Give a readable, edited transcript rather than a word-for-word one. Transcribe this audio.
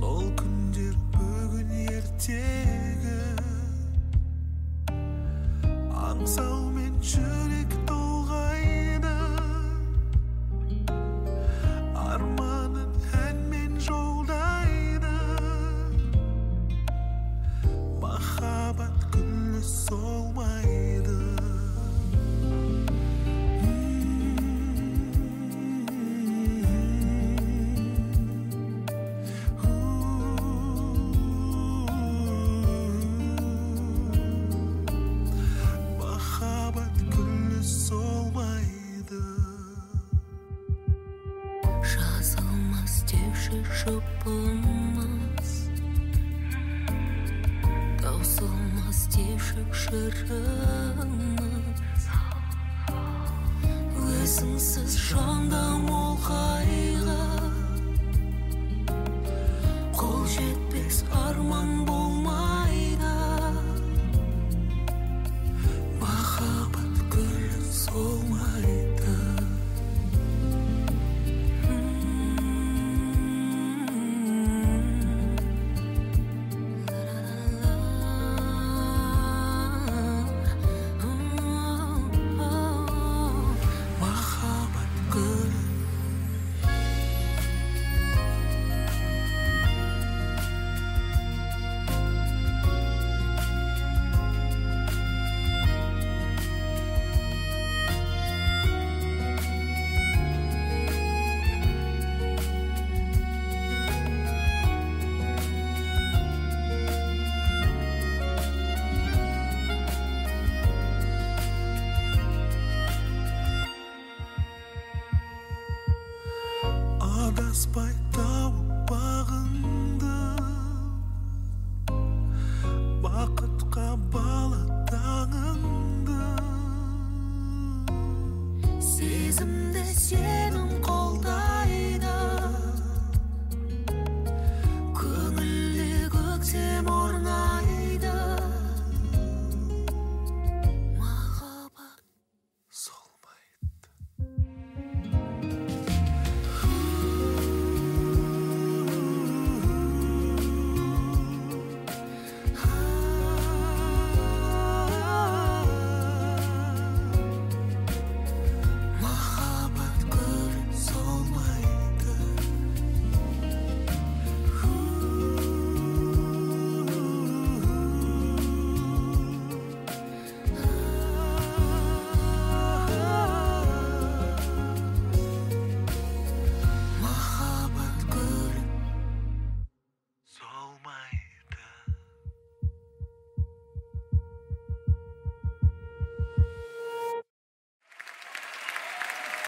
сол күндер бүгін ертегі аңсаумен жүрек толғайды арманын әнмен жолдайды махаббат күллі солмайды жұбымыз таусылмас түйшік жырымыз өзіңсіз жанда мол қайғы қол жетпес арман болмайды махаббат гүлі солмайды адаспай тауып бағыңды бақытқа бала таңыңды сезімді сенің